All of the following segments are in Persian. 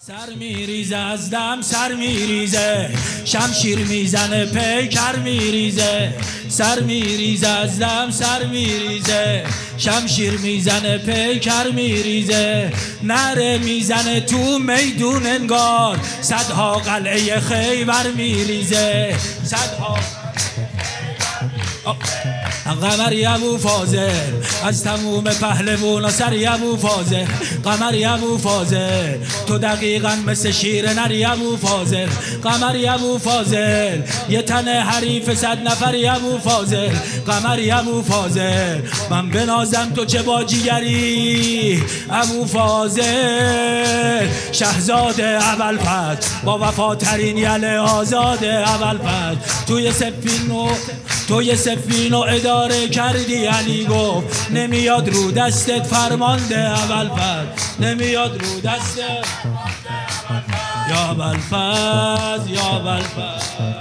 سر میریزه از دم سر میریزه، شمشیر میزنه پیکر میریزه. سر میریزه از دم سر میریزه، شمشیر میزنه پیکر میریزه. نره میزنه تو میدون انگار، صدها قلعه خیبر میریزه. صدها قمر ابو فاضل از تموم پهلوونا سر ابو فاضل. قمر ابو فاضل تو دقیقاً مثل شیر نری ابو فاضل. قمر ابو فاضل یه تن حریف 100 نفری ابو فاضل. قمر ابو فاضل من بنازم تو چه باجیگری ابو فاضل. شهزاده ابوالفضل با وفاترین یل آزاده ابوالفضل. توی سفینو اداره کردی، علی گفت نمیاد رو دستت فرمانده ابوالفضل. نمیاد رو دستت یا ابوالفضل یا ابوالفضل.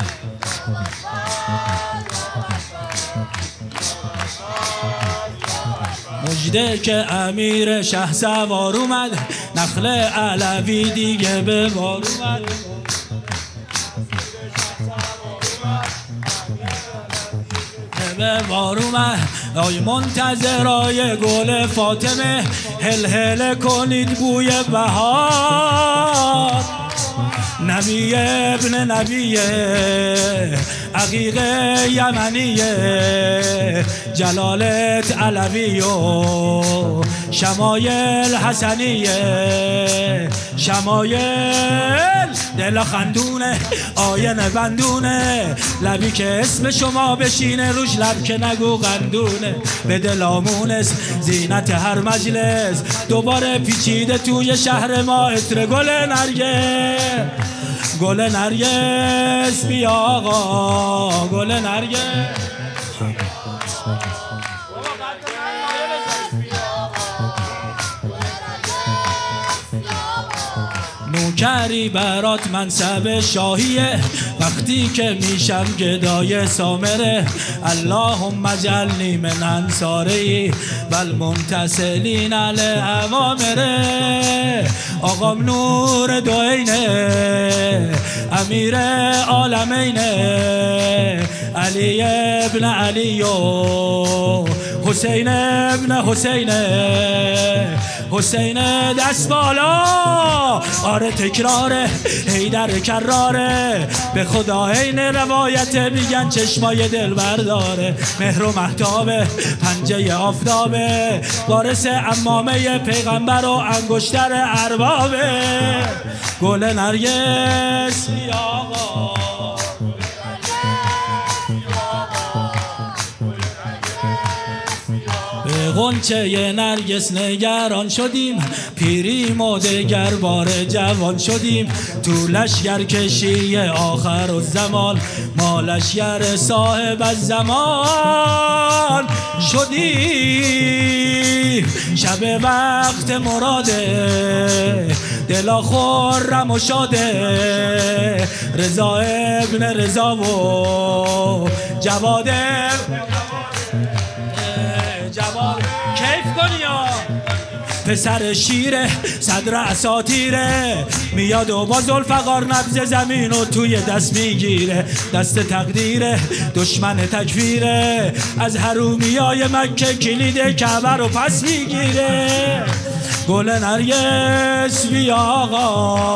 مژده که امیر شهسوار اومد، نخل علوی دیگه به بار اومد. به بار اومد آی منتظرای گل فاطمه، هل هل کنید بوی بهار. نبی ابن نبیه عقیق یمنیه، جلالت علوی و شمایل حسنیه. شمایل دل خندونه آینه بندونه، لبی که اسم شما بشینه روش لب که نگو قندونه. به دلامونست زینت هر مجلس، دوباره پیچیده توی شهر ما عطر گل نرگس. گل نرگس بیا آقا گل نرگس. نوکری برات منصب شاهیه، وقتی که میشم گدای سامره. اللهم اجعلنی من انصاری و المنتصلین لأوامره. آقام نور دوینه امیر عالمینه، علی ابن علی و حسین ابن حسینه. حسین دست بالا آره تکراره، حیدر کراره. به خدا عین روایت میگن چشمای دل برداره. مهر و مهتابه پنجه آفتابه، وارث عمامه پیغمبر و انگشتر اربابه. گل نرگس بیا آقا. غنچه نرگس نگران شدیم، پیریم و دگر بار جوان شدیم. تو لشگر کشی آخر الزمان، ما لشگر صاحب الزمان شدیم. شب وقت مراده دلا خرم و شاده، رضا ابن رضا و جواد کیف کنی یا پسر شیره صدر اساطیره. میاد و با ذوالفقار نبض زمین و توی دست میگیره. دست تقدیره دشمن تکفیره، از حرومیای مکه کلید کعبه رو پس میگیره. گل نرگس بیا آقا